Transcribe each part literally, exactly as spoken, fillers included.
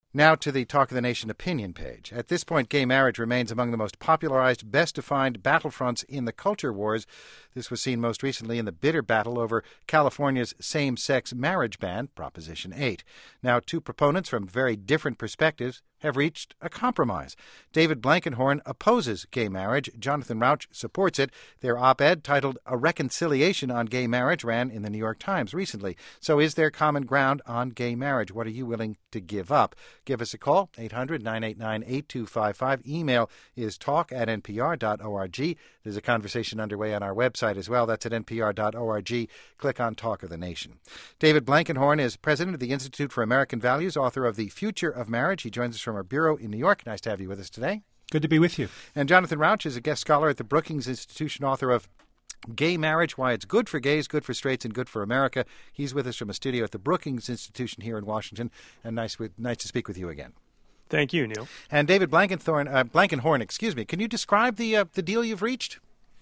Now to the Talk of the Nation opinion page. At this point, gay marriage remains among the most popularized, best-defined battlefronts in the culture wars. This was seen most recently in the bitter battle over California's same-sex marriage ban, Proposition eight. Now, two proponents from very different perspectives have reached a compromise. David Blankenhorn opposes gay marriage. Jonathan Rauch supports it. Their op-ed, titled A Reconciliation on Gay Marriage, ran in the New York Times recently. So is there common ground on gay marriage? What are you willing to give up? Give us a call, eight hundred, nine eight nine, eight two five five. Email is talk at n p r dot org. There's a conversation underway on our website as well. That's at n p r dot org. Click on Talk of the Nation. David Blankenhorn is president of the Institute for American Values, author of The Future of Marriage. He joins us from our bureau in New York. Nice to have you with us today. Good to be with you. And Jonathan Rauch is a guest scholar at the Brookings Institution, author of Gay Marriage, Why It's Good for Gays, Good for Straights, and Good for America. He's with us from a studio at the Brookings Institution here in Washington, and nice, with, nice to speak with you again. Thank you, Neil. And David Blankenthorn, uh, Blankenhorn, excuse me, can you describe the uh, the deal you've reached?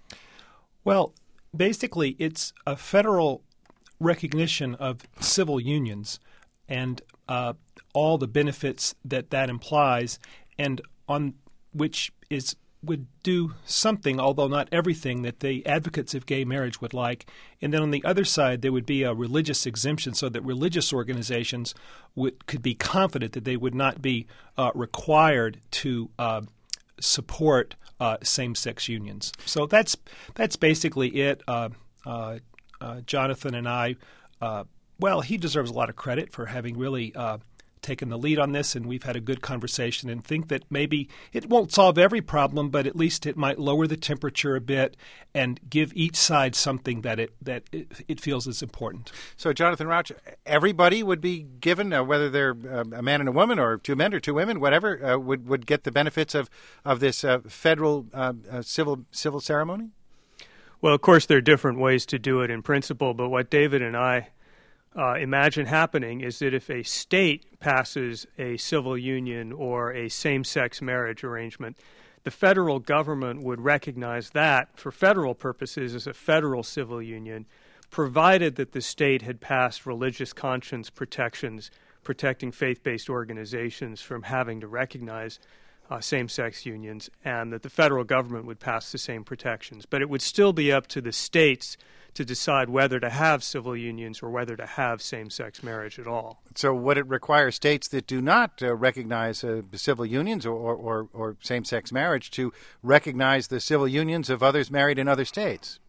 Well, basically, it's a federal recognition of civil unions and uh, all the benefits that that implies, and on which is would do something, although not everything, that the advocates of gay marriage would like. And then on the other side, there would be a religious exemption so that religious organizations would could be confident that they would not be uh, required to uh, support uh, same-sex unions. So that's that's basically it. Uh, uh, uh, Jonathan and I, uh, well, he deserves a lot of credit for having really uh, taken the lead on this, and we've had a good conversation and think that maybe it won't solve every problem, but at least it might lower the temperature a bit and give each side something that it that it, it feels is important. So, Jonathan Rauch, everybody would be given, uh, whether they're uh, a man and a woman or two men or two women, whatever, uh, would would get the benefits of of this uh, federal uh, uh, civil civil ceremony? Well, of course, there are different ways to do it in principle, but what David and I Uh, imagine happening is that if a state passes a civil union or a same-sex marriage arrangement, the federal government would recognize that for federal purposes as a federal civil union, provided that the state had passed religious conscience protections protecting faith-based organizations from having to recognize uh, same-sex unions, and that the federal government would pass the same protections. But it would still be up to the states to decide whether to have civil unions or whether to have same-sex marriage at all. So would it require states that do not uh, recognize uh, civil unions or, or, or same-sex marriage to recognize the civil unions of others married in other states?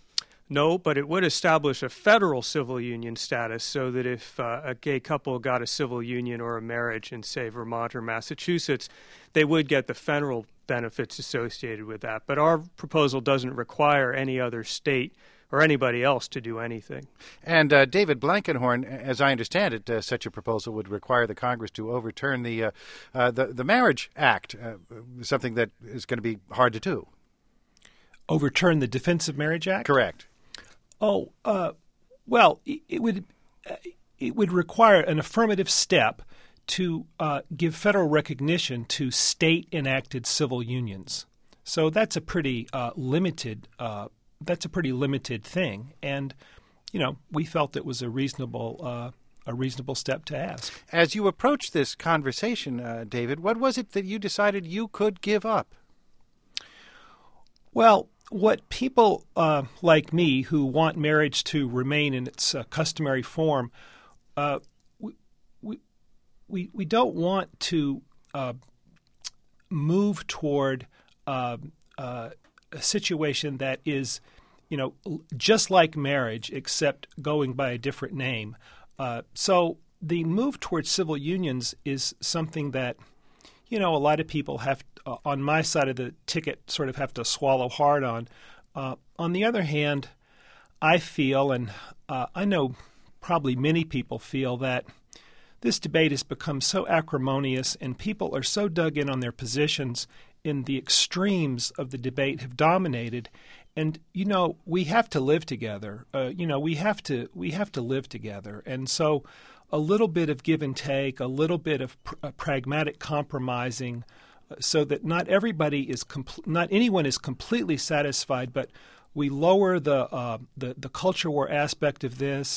No, but it would establish a federal civil union status so that if uh, a gay couple got a civil union or a marriage in, say, Vermont or Massachusetts, they would get the federal benefits associated with that. But our proposal doesn't require any other state or anybody else to do anything. And uh, David Blankenhorn, as I understand it, uh, such a proposal would require the Congress to overturn the uh, uh, the, the Marriage Act, uh, something that is going to be hard to do. Overturn the Defense of Marriage Act? Correct. Oh, uh, well, it, it would uh, it would require an affirmative step to uh, give federal recognition to state-enacted civil unions. So that's a pretty uh, limited uh That's a pretty limited thing, and you know we felt it was a reasonable uh, a reasonable step to ask. As you approached this conversation, uh, David, what was it that you decided you could give up? Well, what people uh, like me who want marriage to remain in its uh, customary form, uh, we, we we we don't want to uh, move toward Uh, uh, a situation that is, you know, just like marriage, except going by a different name. Uh, so the move towards civil unions is something that, you know, a lot of people have, uh, on my side of the ticket, sort of have to swallow hard on. Uh, on the other hand, I feel, and uh, I know probably many people feel, that this debate has become so acrimonious and people are so dug in on their positions, in the extremes of the debate have dominated. And, you know, we have to live together. Uh, you know, we have to we have to live together. And so a little bit of give and take, a little bit of pr- uh, pragmatic compromising, uh, so that not everybody is compl- not anyone is completely satisfied, but we lower the uh, the the culture war aspect of this,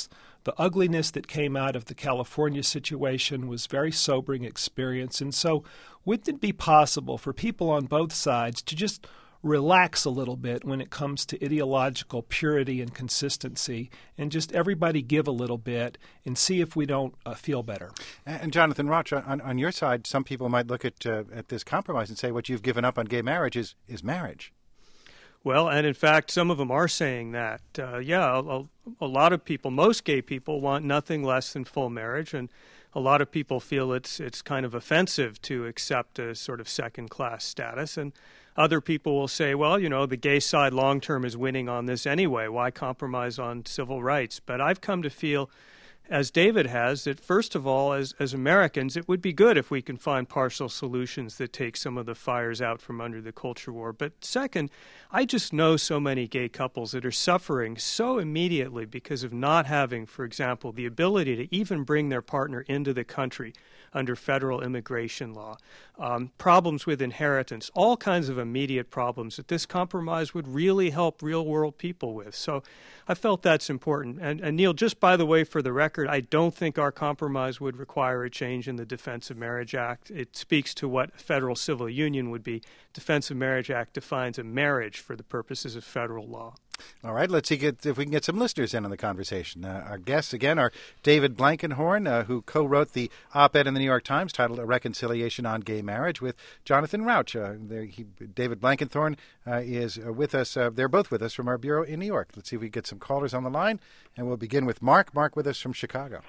the ugliness that came out of the California situation was very sobering experience. And so wouldn't it be possible for people on both sides to just relax a little bit when it comes to ideological purity and consistency, and just everybody give a little bit and see if we don't uh, feel better? And Jonathan Rauch, on, on your side, some people might look at uh, at this compromise and say what you've given up on gay marriage is, is marriage. Well, and in fact, some of them are saying that. Uh, yeah, a, a lot of people, most gay people, want nothing less than full marriage, and a lot of people feel it's it's kind of offensive to accept a sort of second-class status. And other people will say, well, you know, the gay side long-term is winning on this anyway. Why compromise on civil rights? But I've come to feel, as David has, that first of all, as, as Americans, it would be good if we can find partial solutions that take some of the fires out from under the culture war. But second, I just know so many gay couples that are suffering so immediately because of not having, for example, the ability to even bring their partner into the country under federal immigration law, um, problems with inheritance, all kinds of immediate problems that this compromise would really help real-world people with. So I felt that's important. And, and Neil, just by the way, for the record, I don't think our compromise would require a change in the Defense of Marriage Act. It speaks to what a federal civil union would be. Defense of Marriage Act defines a marriage for the purposes of federal law. All right, let's see if we can get some listeners in on the conversation. Uh, our guests, again, are David Blankenhorn, uh, who co-wrote the op-ed in the New York Times titled A Reconciliation on Gay Marriage, with Jonathan Rauch. Uh, there, he, David Blankenhorn uh, is uh, with us. Uh, they're both with us from our bureau in New York. Let's see if we can get some callers on the line, and we'll begin with Mark. Mark with us from Chicago.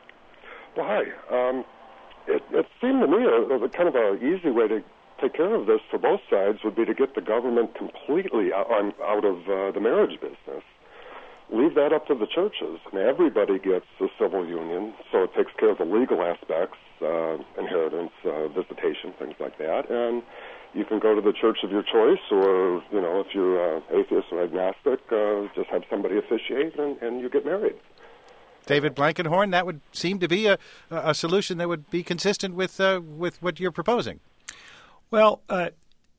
Well, hi. Um, it, it seemed to me a, a kind of an easy way to take care of this for both sides would be to get the government completely out, on, out of uh, the marriage business. Leave that up to the churches. And everybody gets a civil union, so it takes care of the legal aspects, uh, inheritance, uh, visitation, things like that. And you can go to the church of your choice, or, you know, if you're uh, atheist or agnostic, uh, just have somebody officiate and, and you get married. David Blankenhorn, that would seem to be a, a solution that would be consistent with uh, with what you're proposing. Well, uh,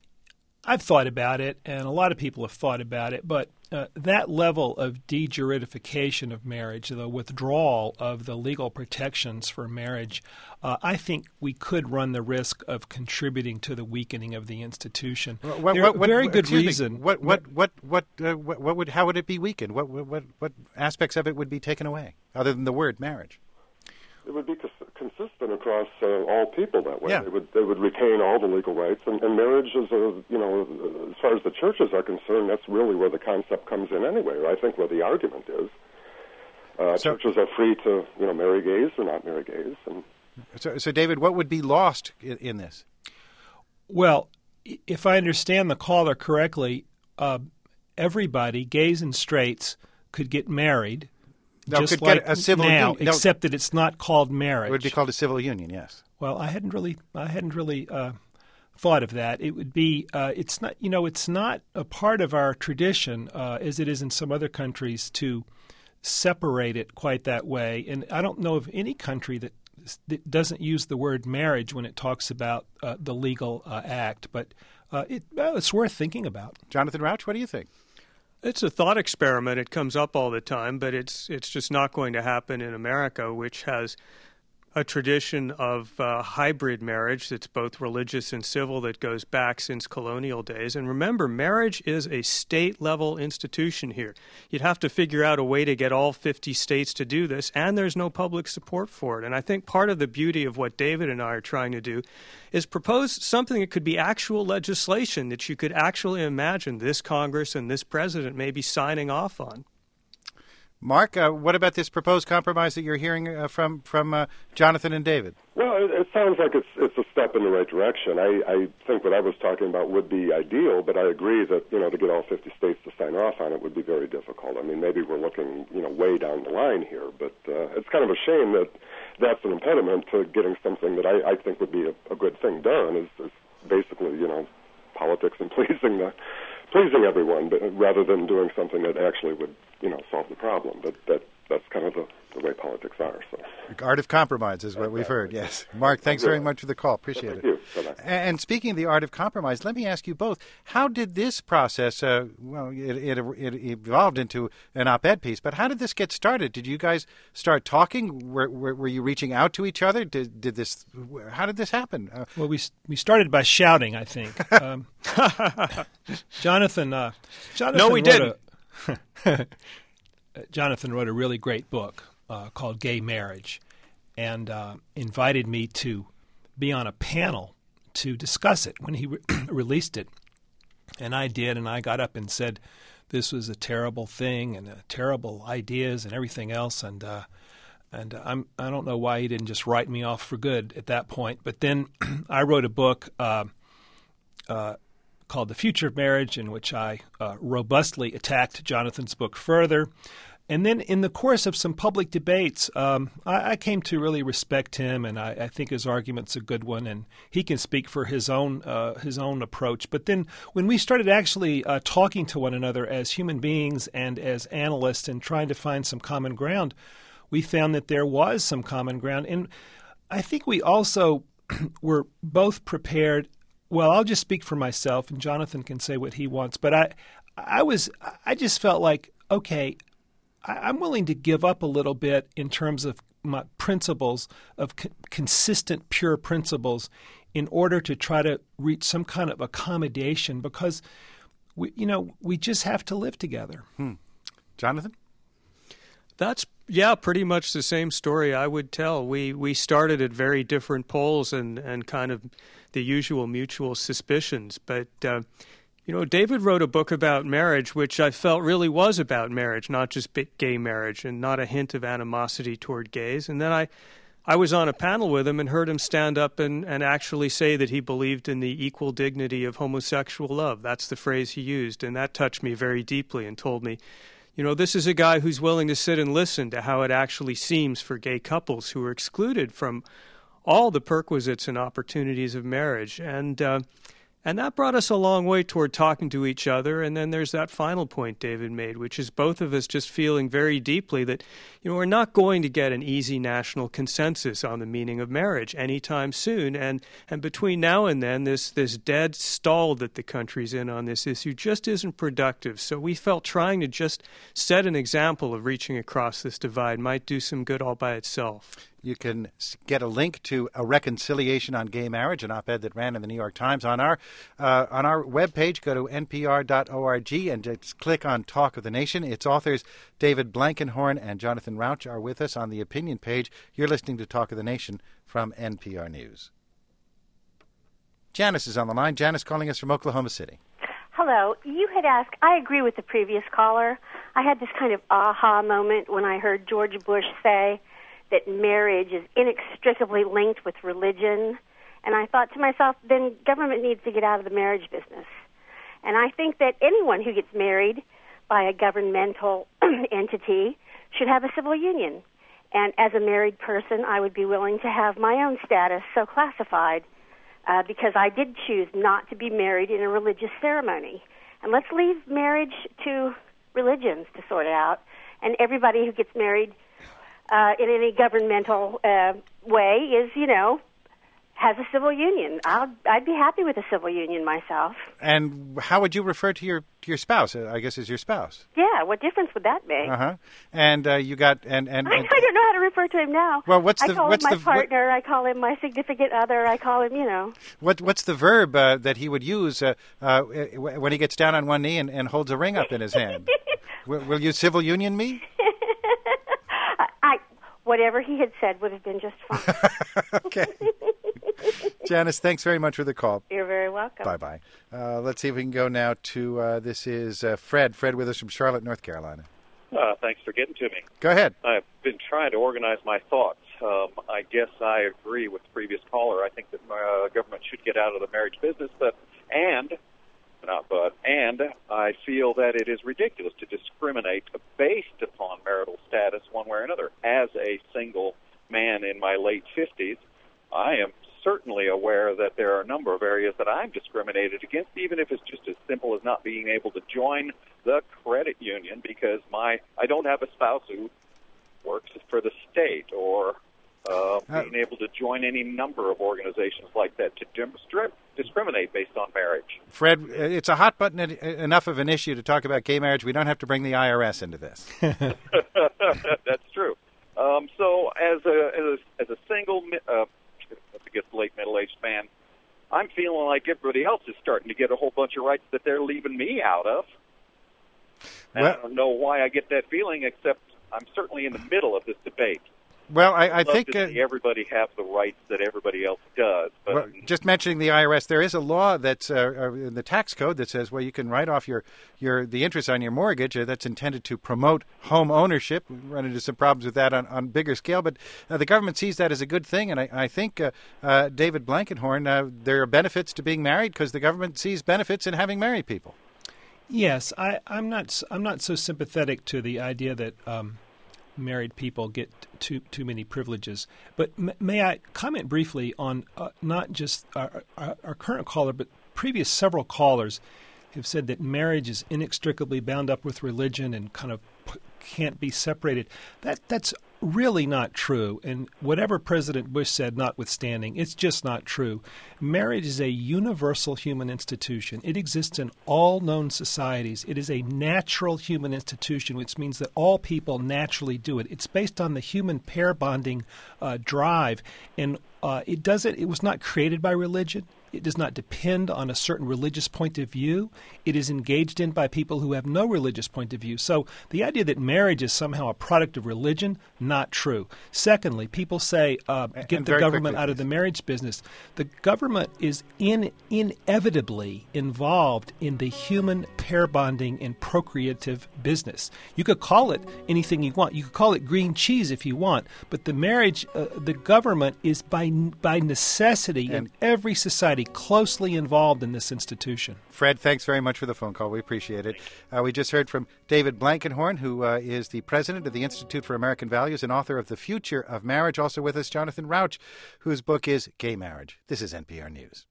I've thought about it, and a lot of people have thought about it, but uh, that level of de-juridification of marriage, the withdrawal of the legal protections for marriage, uh, I think we could run the risk of contributing to the weakening of the institution. What, there what, what, very what, good me, reason. What what what what, uh, what what would how would it be weakened? What what what aspects of it would be taken away, other than the word marriage? It would be cons- consistent across uh, all people that way. Yeah. They would they would retain all the legal rights, and, and marriage is a you know as far as the churches are concerned, that's really where the concept comes in anyway. Or I think where the argument is. Uh, so, churches are free to you know marry gays or not marry gays. And so, so David, what would be lost in, in this? Well, if I understand the caller correctly, uh, everybody, gays and straights, could get married. No, just could like get a civil now, union. No, except that it's not called marriage. it would be called a civil union. Yes. Well, I hadn't really, I hadn't really uh, thought of that. It would be, uh, it's not, you know, it's not a part of our tradition, uh, as it is in some other countries, to separate it quite that way. And I don't know of any country that, that doesn't use the word marriage when it talks about uh, the legal uh, act. But uh, it, well, it's worth thinking about. Jonathan Rauch, what do you think? It's a thought experiment. It comes up all the time, but it's it's just not going to happen in America, which has a tradition of uh, hybrid marriage that's both religious and civil that goes back since colonial days. And remember, marriage is a state-level institution here. You'd have to figure out a way to get all fifty states to do this, and there's no public support for it. And I think part of the beauty of what David and I are trying to do is propose something that could be actual legislation that you could actually imagine this Congress and this president maybe signing off on. Mark, uh, what about this proposed compromise that you're hearing uh, from from uh, Jonathan and David? Well, it, it sounds like it's it's a step in the right direction. I, I think what I was talking about would be ideal, but I agree that you know to get all fifty states to sign off on it would be very difficult. I mean, maybe we're looking you know way down the line here, but uh, it's kind of a shame that that's an impediment to getting something that I, I think would be a, a good thing done. Is, is basically you know politics and pleasing the. pleasing everyone, but rather than doing something that actually would, you know, solve the problem. But that that's kind of the, the way politics are. So. The art of compromise is what exactly. we've heard, yes. Mark, thanks very much for the call. Appreciate Thank it. Thank you. Bye-bye. And speaking of the art of compromise, let me ask you both, how did this process, uh, well, it, it, it evolved into an op-ed piece, but how did this get started? Did you guys start talking? Were, were, were you reaching out to each other? Did, did this? How did this happen? Uh, well, we we started by shouting, I think. Um, Jonathan, uh, Jonathan No, we didn't. A, Jonathan wrote a really great book uh, called Gay Marriage, and uh, invited me to be on a panel to discuss it when he re- released it. And I did, and I got up and said this was a terrible thing and uh, terrible ideas and everything else. And uh, and I'm I don't know why he didn't just write me off for good at that point. But then I wrote a book uh, uh, called The Future of Marriage, in which I uh, robustly attacked Jonathan's book further. And then in the course of some public debates, um, I, I came to really respect him, and I, I think his argument's a good one, and he can speak for his own uh, his own approach. But then when we started actually uh, talking to one another as human beings and as analysts and trying to find some common ground, we found that there was some common ground. And I think we also were both prepared. Well, I'll just speak for myself, and Jonathan can say what he wants. But I, I was, I just felt like, okay, I'm willing to give up a little bit in terms of my principles, of co- consistent, pure principles, in order to try to reach some kind of accommodation, because we, you know, we just have to live together. Hmm. Jonathan? That's, yeah, pretty much the same story I would tell. We we started at very different poles and, and kind of the usual mutual suspicions, but uh, you know, David wrote a book about marriage, which I felt really was about marriage, not just gay marriage, and not a hint of animosity toward gays. And then I, I was on a panel with him and heard him stand up and, and actually say that he believed in the equal dignity of homosexual love. That's the phrase he used, and that touched me very deeply and told me, you know, this is a guy who's willing to sit and listen to how it actually seems for gay couples who are excluded from all the perquisites and opportunities of marriage. And uh, And that brought us a long way toward talking to each other. And then there's that final point David made, which is both of us just feeling very deeply that, you know, we're not going to get an easy national consensus on the meaning of marriage anytime soon. And and between now and then, this, this dead stall that the country's in on this issue just isn't productive. So we felt trying to just set an example of reaching across this divide might do some good all by itself. You can get a link to A Reconciliation on Gay Marriage, an op-ed that ran in the New York Times, on our uh, on our webpage. Go to n p r dot org and just click on Talk of the Nation. Its authors, David Blankenhorn and Jonathan Rauch, are with us on the opinion page. You're listening to Talk of the Nation from N P R News. Janice is on the line. Janice calling us from Oklahoma City. Hello. You had asked, I agree with the previous caller. I had this kind of aha moment when I heard George Bush say that marriage is inextricably linked with religion. And I thought to myself, then government needs to get out of the marriage business. And I think that anyone who gets married by a governmental entity should have a civil union. And as a married person, I would be willing to have my own status so classified uh, because I did choose not to be married in a religious ceremony. And let's leave marriage to religions to sort it out. And everybody who gets married Uh, in any governmental uh, way is, you know, has a civil union. I'll, I'd be happy with a civil union myself. And how would you refer to your to your spouse? I guess is your spouse. Yeah, what difference would that make? Uh huh. And uh, you got and and, I, and I don't know how to refer to him now. Well, what's the I call what's him my the partner? what, I call him my significant other. I call him, you know. What what's the verb uh, that he would use uh, uh, when he gets down on one knee and, and holds a ring up in his hand? will, will you civil union me? I. Whatever he had said would have been just fine. Okay. Janice, thanks very much for the call. You're very welcome. Bye-bye. Uh, let's see if we can go now to, uh, this is uh, Fred. Fred with us from Charlotte, North Carolina. Uh, thanks for getting to me. Go ahead. I've been trying to organize my thoughts. Um, I guess I agree with the previous caller. I think that uh, government should get out of the marriage business, but and not but and I feel that it is ridiculous to discriminate based upon marital status one way or another. As a single man in my late fifties, I am certainly aware that there are a number of areas that I'm discriminated against, even if it's just as simple as not being able to join the credit union because my I don't have a spouse who works for the state, or uh, being able to join any number of organizations like that to distri- discriminate based on marriage. Fred, it's a hot button enough of an issue to talk about gay marriage. We don't have to bring the I R S into this. That's true. Um, so as a, as a, as a single, uh, I guess late middle-aged man, I'm feeling like everybody else is starting to get a whole bunch of rights that they're leaving me out of. And well, I don't know why I get that feeling, except I'm certainly in the middle of this debate. Well, I, I I'd love think to see uh, everybody have the rights that everybody else does. But well, just mentioning the I R S, there is a law that's uh, in the tax code that says, well, you can write off your, your the interest on your mortgage uh, that's intended to promote home ownership. We run into some problems with that on, on bigger scale, but uh, the government sees that as a good thing, and I, I think uh, uh, David Blankenhorn, uh, there are benefits to being married because the government sees benefits in having married people. Yes, I, I'm not. I'm not so sympathetic to the idea that um, married people get too too many privileges. But m- may I comment briefly on uh, not just our, our, our current caller, but previous several callers have said that marriage is inextricably bound up with religion and kind of p- can't be separated. That that's really not true. And whatever President Bush said notwithstanding, it's just not true. Marriage is a universal human institution. It exists in all known societies. It is a natural human institution, which means that all people naturally do it. It's based on the human pair bonding uh, drive, and uh, it doesn't. It was not created by religion. It does not depend on a certain religious point of view. It is engaged in by people who have no religious point of view. So the idea that marriage is somehow a product of religion, not true. Secondly, people say, uh, get and the government quickly, out of please. the marriage business. The government is in, inevitably involved in the human pair bonding and procreative business. You could call it anything you want. You could call it green cheese if you want. But the marriage, uh, the government is by, by necessity And- in every society closely involved in this institution. Fred, thanks very much for the phone call. We appreciate it. Uh, we just heard from David Blankenhorn, who uh, is the president of the Institute for American Values and author of The Future of Marriage. Also with us, Jonathan Rauch, whose book is Gay Marriage. This is N P R News.